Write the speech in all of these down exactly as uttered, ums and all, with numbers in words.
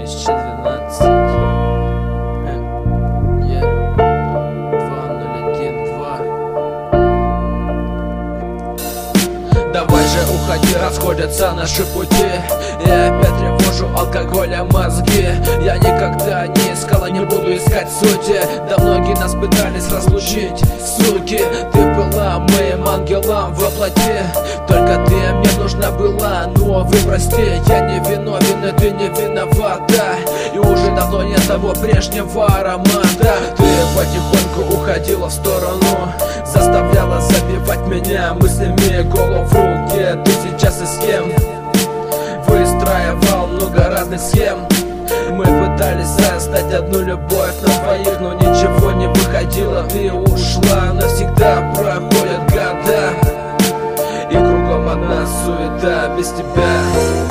тысячи двенадцать. Давай же уходи, расходятся наши пути. Я опять тревожу алкоголя мозги. Я никогда не искал, не буду искать сути. Да многие нас пытались разлучить, суки. Ты была моим ангелом во плоти. Только ты мне нужна была, но вы прости. Я не виновен, и ты не виновата. И уже давно нет того прежнего аромата. Ты потихоньку уходила в сторону, заставляла забивать меня мыслями голову. Где ты сейчас и с кем? Выстраивал много разных схем. Мы пытались создать одну любовь на двоих, но ничего не выходило. Ты ушла, навсегда проходят года, и кругом одна суета без тебя.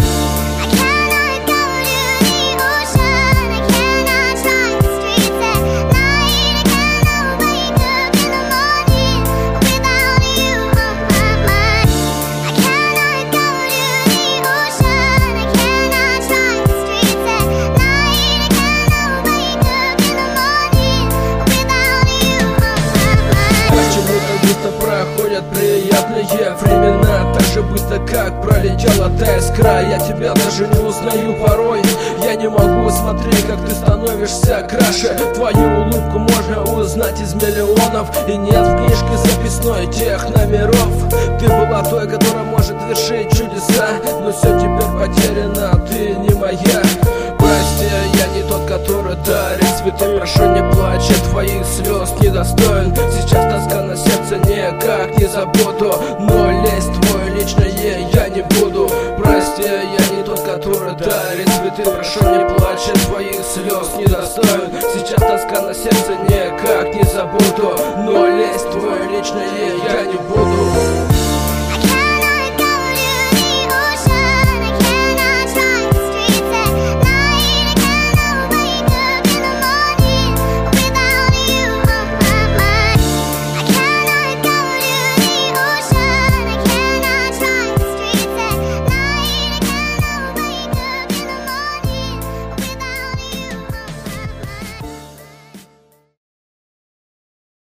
Проходят приятные времена так же быстро, как пролетела та искра. Я тебя даже не узнаю порой. Я не могу смотреть, как ты становишься краше. Твою улыбку можно узнать из миллионов, и нет в книжке записной тех номеров. Ты была той, которая может вершить чудеса, но все теперь потеряно, ты не моя. Прости, я не тот, который дарит цветы. Прошу, не плачь, я твоих слез недостоин. Сейчас тоска на сердце никак не забуду, но лезть в твое личное я не буду. Прости, я не тот, который дарит цветы. Прошу, не плачь, я твоих слез недостоин. Сейчас тоска на сердце никак не забуду, но лезть в твое личное